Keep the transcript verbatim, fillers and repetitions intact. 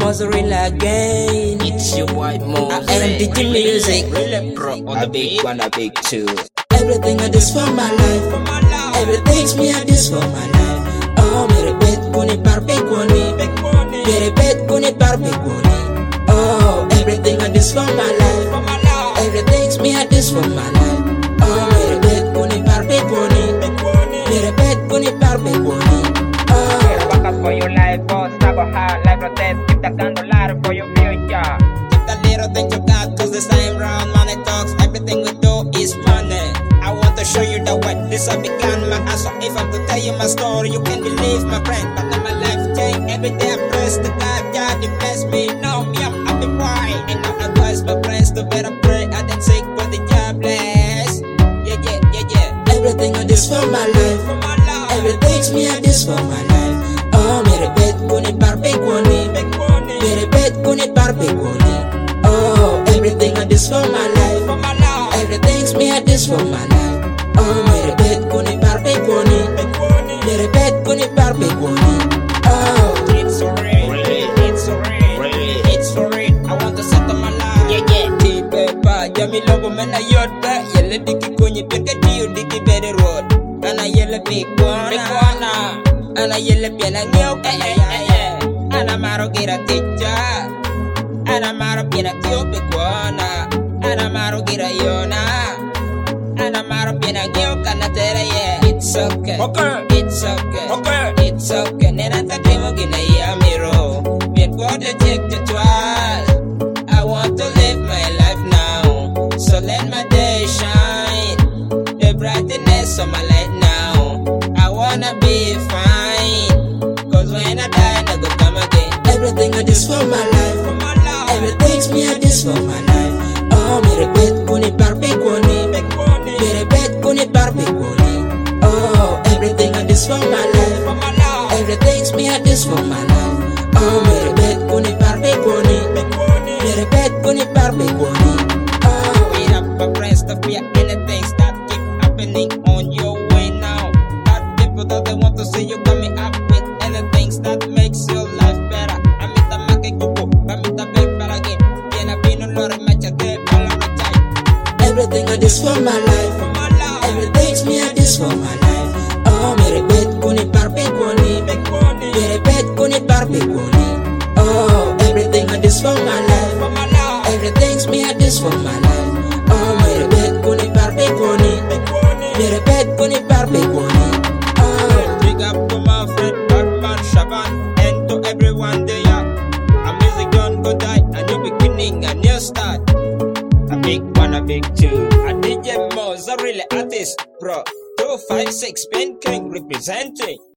Mozzarella again. It's your white Mo. I am D J Music. Really pro on A the big beat. one, a big two. Everything I do for my life. Everything's me I do for my life. Oh, me repet kuni par pekoni. Me repet kuni par pekoni. Oh, everything I do for my life. Everything's me I do for my life. Oh, me repet kuni par pekoni. Me repet kuni par pekoni. Oh. Work out for your life, oh, struggle hard, life protest, keep the candle light for your future. Keep the little things you got, cause this time round money talks. Everything we do is money. I want to show you the way this I began my hustle. If I'm to tell you my story, you can believe my friend. But now my life change. Every day I press the God, God, he bless me. Now me, I'm happy boy. And I advise my friends to better pray. I then seek for the jobless. Yeah, yeah, yeah, yeah. Everything I do for my life. Everything's me I do for my life. Oh, me repet kuni par pekoni. Me repet kuni par pekoni. Oh, everything I do for my life. Everything's me I do for my life. Oh, me repet kuni par pekoni. Me repet kuni par pekoni. Oh, It's for real, it's for real, it's for real. I want to settle my life. Yeah, yeah. T-Pepa, Yami Lobo, man, I yod that. Yellow Dicky Kunyi, Pinka Dio, Dicky Betty Road. And I yellow big one, big one. And I yellow piano, new, eh, eh, eh, eh. And I'm out of get a teacher. And I'm out of get a tio, big one. And I'm out of get a yona. And I'm out of get a new, can I tell you, yeah. It's okay, okay, it's okay, okay, it's okay. Nena tatemo gina yamiro. Bien what the check the twice. I want to live my life now, so let my day shine. The brightness of my light now. I wanna be fine, cause when I die, I go come again. everything I do for my life. Everything's me I do for my life. Oh, me repet kuni par pekoni. Me repet kuni par pekoni. Oh, everything I do for my life. Everything's me I do for my life. Oh, me repet kuni par pekoni. Me repet kuni par pekoni. Oh, Beat up my friends to fear anything that keep happening on your way now. Bad people that they want to see you coming up with anything that makes your life better. I'm in the market, I'm in the bed, but again, then I've been a lot of match again, all of the time. everything I do for my life. Everything's me I do for my life. Oh, me repet kuni par pekoni. Me repet kuni par pekoni. Oh, everything I do for my life. Everything's me I do for my life. Oh, me repet kuni par pekoni. Me repet kuni par pekoni. Oh, Big up to my friend Batman Shaban and to everyone there. A music done go die, a new beginning, a new start. A big one, a big two. A D J Mozzarella artist, bro. Two five six Pen King representing.